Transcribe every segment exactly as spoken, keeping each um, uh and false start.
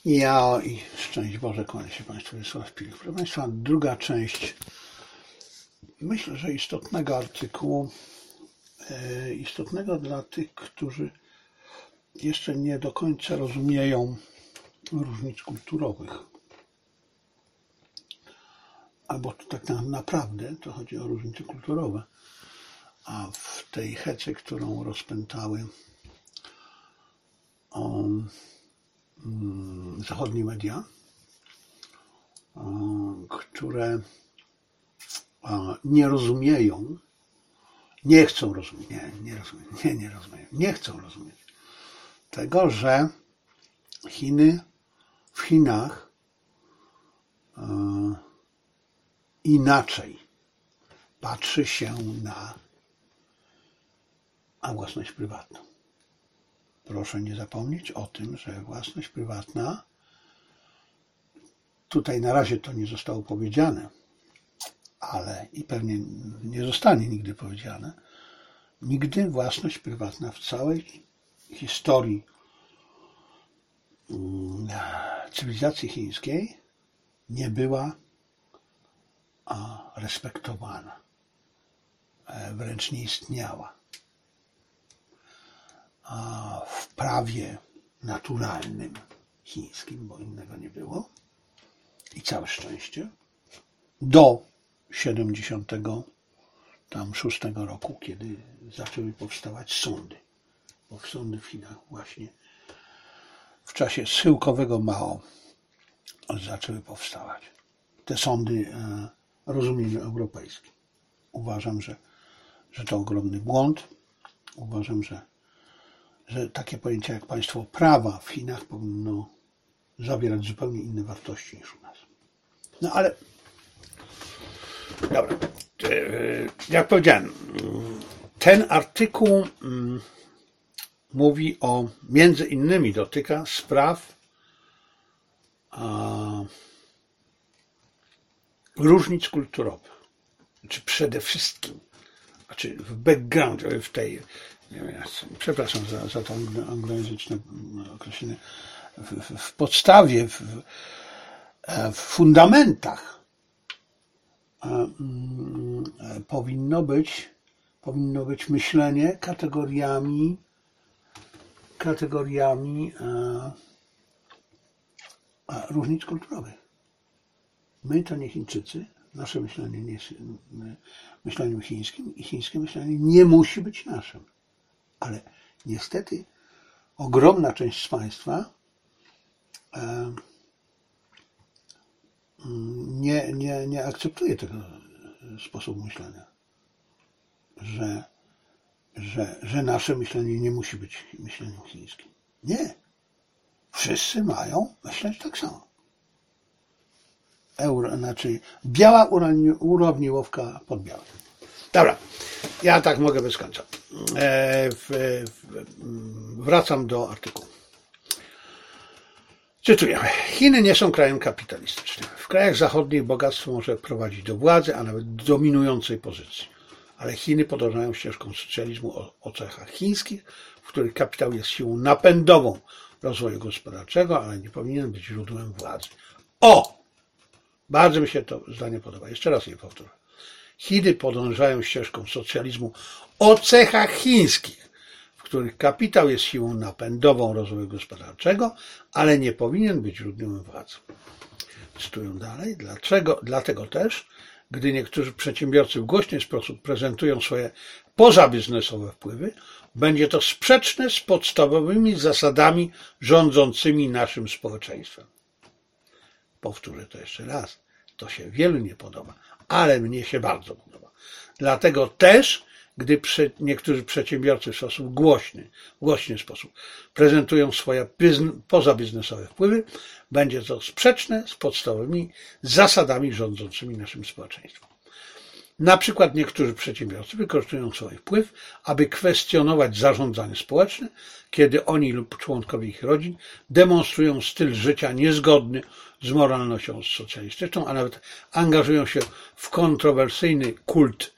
Ja i szczęść Boże, kłania się Państwu, Wiesław Pilik. Proszę Państwa, druga część, myślę, że istotnego artykułu, e, istotnego dla tych, którzy jeszcze nie do końca rozumieją różnic kulturowych. Albo to tak na, naprawdę to chodzi o różnice kulturowe, a w tej hece, którą rozpętały o, zachodnie media, które nie rozumieją, nie chcą rozumieć, nie, nie rozumieją, nie, nie rozumieją, nie chcą rozumieć tego, że Chiny, w Chinach e, inaczej patrzy się na, na własność prywatną. Proszę nie zapomnieć o tym, że własność prywatna, tutaj na razie to nie zostało powiedziane, ale i pewnie nie zostanie nigdy powiedziane, nigdy własność prywatna w całej historii cywilizacji chińskiej nie była respektowana, wręcz nie istniała. W prawie naturalnym chińskim, bo innego nie było, i całe szczęście, do siedemdziesiątego szóstego roku, kiedy zaczęły powstawać sądy, bo sądy w Chinach właśnie w czasie schyłkowego Mao zaczęły powstawać. Te sądy w rozumieniu europejskim. Uważam, że, że to ogromny błąd. Uważam, że, że takie pojęcie jak państwo prawa w Chinach powinno zawierać zupełnie inne wartości niż u nas. No ale dobra. Jak powiedziałem, ten artykuł mówi o, między innymi dotyka spraw a, różnic kulturowych. Czy przede wszystkim, znaczy w backgroundzie, w tej, nie wiem, przepraszam za, za to anglojęzyczne określenie, w, w, w podstawie, w, w fundamentach powinno być, powinno być myślenie kategoriami, kategoriami różnic kulturowych. My to nie Chińczycy, nasze myślenie nie jest myśleniem chińskim i chińskie myślenie nie musi być naszym. Ale niestety ogromna część z Państwa nie, nie, nie akceptuje tego sposobu myślenia, że, że, że nasze myślenie nie musi być myśleniem chińskim. Nie. Wszyscy mają myśleć tak samo. Euro, znaczy biała urowniłowka pod białym. Dobra, ja tak mogę bez końca. E, w, w, wracam do artykułu. Cytuję. Chiny nie są krajem kapitalistycznym. W krajach zachodnich bogactwo może prowadzić do władzy, a nawet dominującej pozycji. Ale Chiny podążają ścieżką socjalizmu o, o cechach chińskich, w których kapitał jest siłą napędową rozwoju gospodarczego, ale nie powinien być źródłem władzy. O! Bardzo mi się to zdanie podoba. Jeszcze raz je powtórzę. Chiny podążają ścieżką socjalizmu o cechach chińskich, w których kapitał jest siłą napędową rozwoju gospodarczego, ale nie powinien być źródłem władzy. Cytuję dalej. Dlaczego? Dlatego też, gdy niektórzy przedsiębiorcy w głośny sposób prezentują swoje pozabiznesowe wpływy, będzie to sprzeczne z podstawowymi zasadami rządzącymi naszym społeczeństwem. Powtórzę to jeszcze raz. To się wielu nie podoba, ale mnie się bardzo podoba. Dlatego też, gdy przy, niektórzy przedsiębiorcy w sposób głośny, w głośny sposób prezentują swoje bizn, pozabiznesowe wpływy, będzie to sprzeczne z podstawowymi zasadami rządzącymi naszym społeczeństwem. Na przykład niektórzy przedsiębiorcy wykorzystują swój wpływ, aby kwestionować zarządzanie społeczne, kiedy oni lub członkowie ich rodzin demonstrują styl życia niezgodny z moralnością socjalistyczną, a nawet angażują się w kontrowersyjny kult.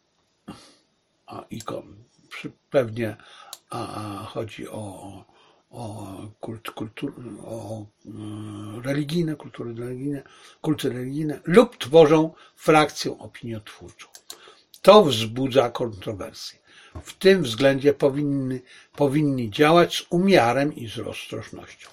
A i pewnie a, a chodzi o, o, kult, kultur, o religijne, kultury religijne, kulty religijne lub tworzą frakcję opiniotwórczą. To wzbudza kontrowersje. W tym względzie powinny, powinni działać z umiarem i z roztropnością.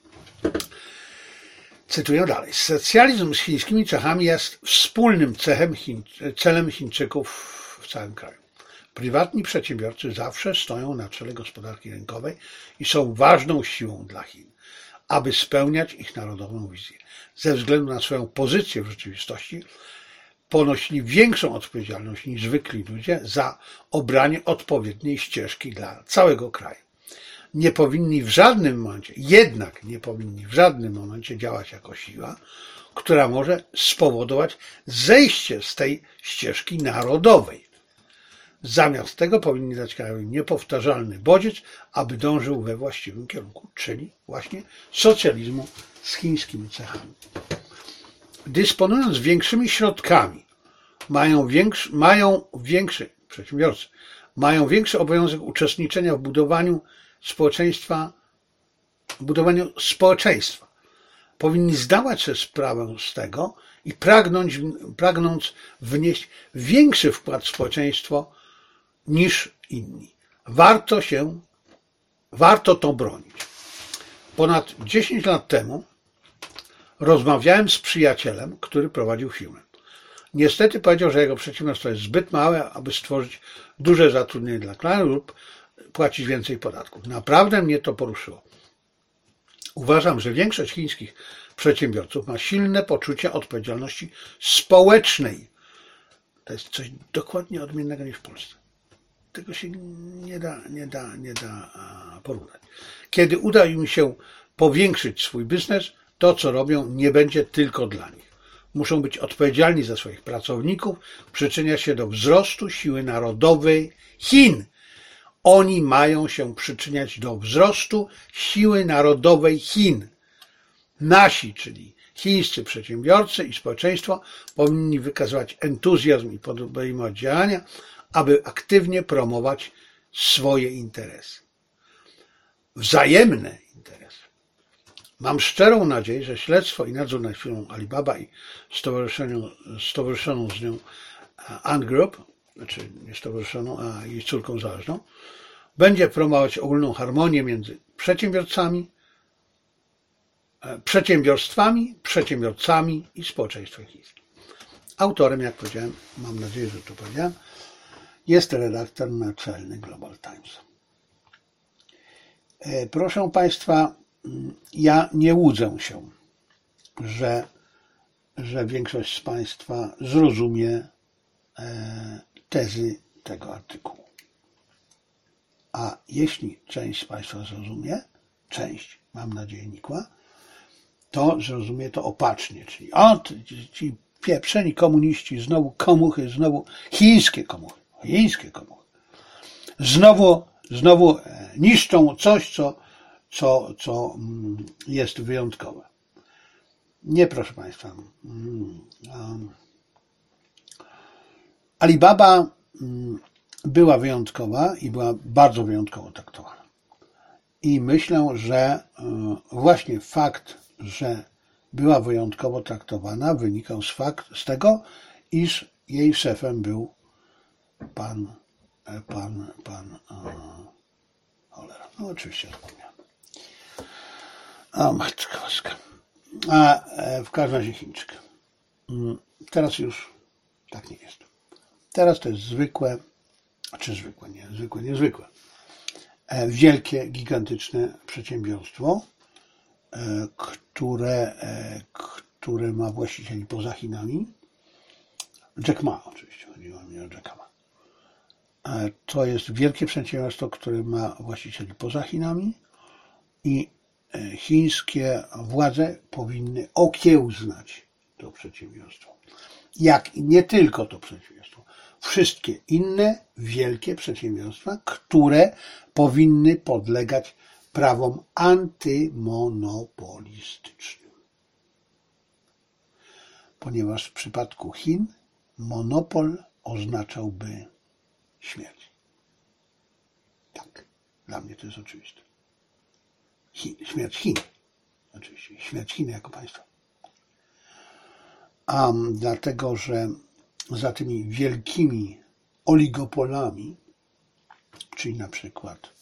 Cytuję dalej. Socjalizm z chińskimi cechami jest wspólnym cechem Chiń, celem Chińczyków w całym kraju. Prywatni przedsiębiorcy zawsze stoją na czele gospodarki rynkowej i są ważną siłą dla Chin, aby spełniać ich narodową wizję. Ze względu na swoją pozycję w rzeczywistości ponosili większą odpowiedzialność niż zwykli ludzie za obranie odpowiedniej ścieżki dla całego kraju. Nie powinni w żadnym momencie, jednak nie powinni w żadnym momencie działać jako siła, która może spowodować zejście z tej ścieżki narodowej. Zamiast tego powinni dać krajowi niepowtarzalny bodziec, aby dążył we właściwym kierunku, czyli właśnie socjalizmu z chińskimi cechami. Dysponując większymi środkami, mają większy, mają większy, przedsiębiorcy, mają większy obowiązek uczestniczenia w budowaniu społeczeństwa, budowaniu społeczeństwa. Powinni zdawać sobie sprawę z tego i pragnąć, pragnąc wnieść większy wkład w społeczeństwo niż inni. Warto się, warto to bronić. Ponad dziesięć lat temu rozmawiałem z przyjacielem, który prowadził firmę. Niestety powiedział, że jego przedsiębiorstwo jest zbyt małe, aby stworzyć duże zatrudnienie dla kraju lub płacić więcej podatków. Naprawdę mnie to poruszyło. Uważam, że większość chińskich przedsiębiorców ma silne poczucie odpowiedzialności społecznej. To jest coś dokładnie odmiennego niż w Polsce. Tego się nie da, nie da, nie da porównać. Kiedy uda im się powiększyć swój biznes, to co robią nie będzie tylko dla nich. Muszą być odpowiedzialni za swoich pracowników, przyczyniać się do wzrostu siły narodowej Chin. Oni mają się przyczyniać do wzrostu siły narodowej Chin. Nasi, czyli chińscy przedsiębiorcy i społeczeństwo powinni wykazywać entuzjazm i podejmować działania, aby aktywnie promować swoje interesy. Wzajemne interesy. Mam szczerą nadzieję, że śledztwo i nadzór nad firmą Alibaba i stowarzyszoną z nią Ant Group, znaczy nie stowarzyszoną, a jej córką zależną, będzie promować ogólną harmonię między przedsiębiorcami, przedsiębiorstwami, przedsiębiorcami i społeczeństwem chińskim. Autorem, jak powiedziałem, mam nadzieję, że to powiedziałem, jest redaktor naczelny Global Times. Proszę Państwa, ja nie łudzę się, że, że większość z Państwa zrozumie tezy tego artykułu. A jeśli część z Państwa zrozumie, część, mam nadzieję, nikła, to zrozumie to opacznie, czyli o, ci pieprzeni komuniści, znowu komuchy, znowu chińskie komuchy, chińskie komuchy, znowu, znowu niszczą coś, co, co, co jest wyjątkowe. Nie, proszę Państwa. Alibaba była wyjątkowa i była bardzo wyjątkowo traktowana. I myślę, że właśnie fakt, że była wyjątkowo traktowana, wynikał z, fakt, z tego, iż jej szefem był pan, pan, pan, cholera, no oczywiście zapomniałem. O matko boska. A w każdym razie Chińczyk. Teraz już tak nie jest. Teraz to jest zwykłe, czy zwykłe, nie, zwykłe, niezwykłe. Wielkie, gigantyczne przedsiębiorstwo, które, które ma właścicieli poza Chinami. Jack Ma oczywiście, chodziło mi o Jacka Ma. To jest wielkie przedsiębiorstwo, które ma właścicieli poza Chinami i chińskie władze powinny okiełznać to przedsiębiorstwo. Jak i nie tylko to przedsiębiorstwo. Wszystkie inne wielkie przedsiębiorstwa, które powinny podlegać prawom antymonopolistycznym. Ponieważ w przypadku Chin monopol oznaczałby śmierć. Tak, dla mnie to jest oczywiste. Chin, śmierć Chin. Oczywiście śmierć Chin jako państwa. A dlatego, że za tymi wielkimi oligopolami, czyli na przykład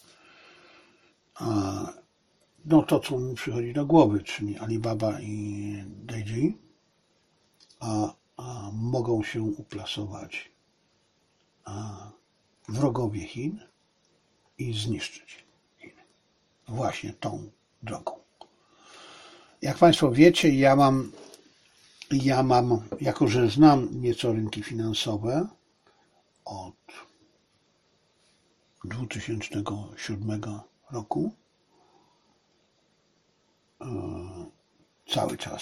a, no to, co mi przychodzi do głowy, czyli Alibaba i Didi, a, a mogą się uplasować a, wrogowie Chin i zniszczyć Chiny. Właśnie tą drogą. Jak Państwo wiecie, ja mam, ja mam, jako że znam nieco rynki finansowe od dwa tysiące siódmego roku, cały czas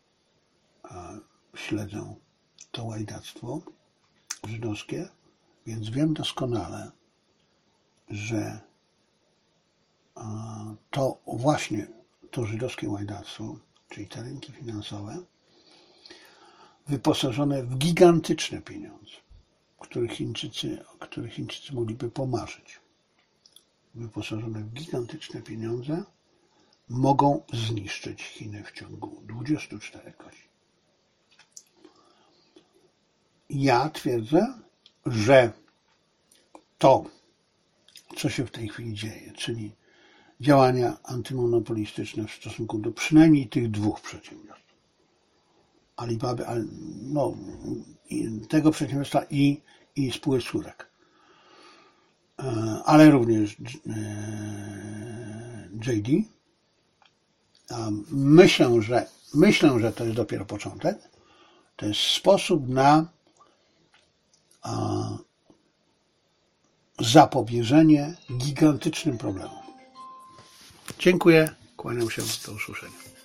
śledzę to łajdactwo żydowskie, więc wiem doskonale, że to właśnie to żydowskie łajdactwo, czyli te rynki finansowe, wyposażone w gigantyczne pieniądze, których Chińczycy, których Chińczycy mogliby pomarzyć, wyposażone w gigantyczne pieniądze, mogą zniszczyć Chiny w ciągu dwudziestu czterech godzin. Ja twierdzę, że to, co się w tej chwili dzieje, czyli działania antymonopolistyczne w stosunku do przynajmniej tych dwóch przedsiębiorstw, Alibaby, no, tego przedsiębiorstwa i, i spółek córek, ale również J D. Myślę, że myślę, że to jest dopiero początek. To jest sposób na zapobieżenie gigantycznym problemom. Dziękuję, kłaniam się, do usłyszenia.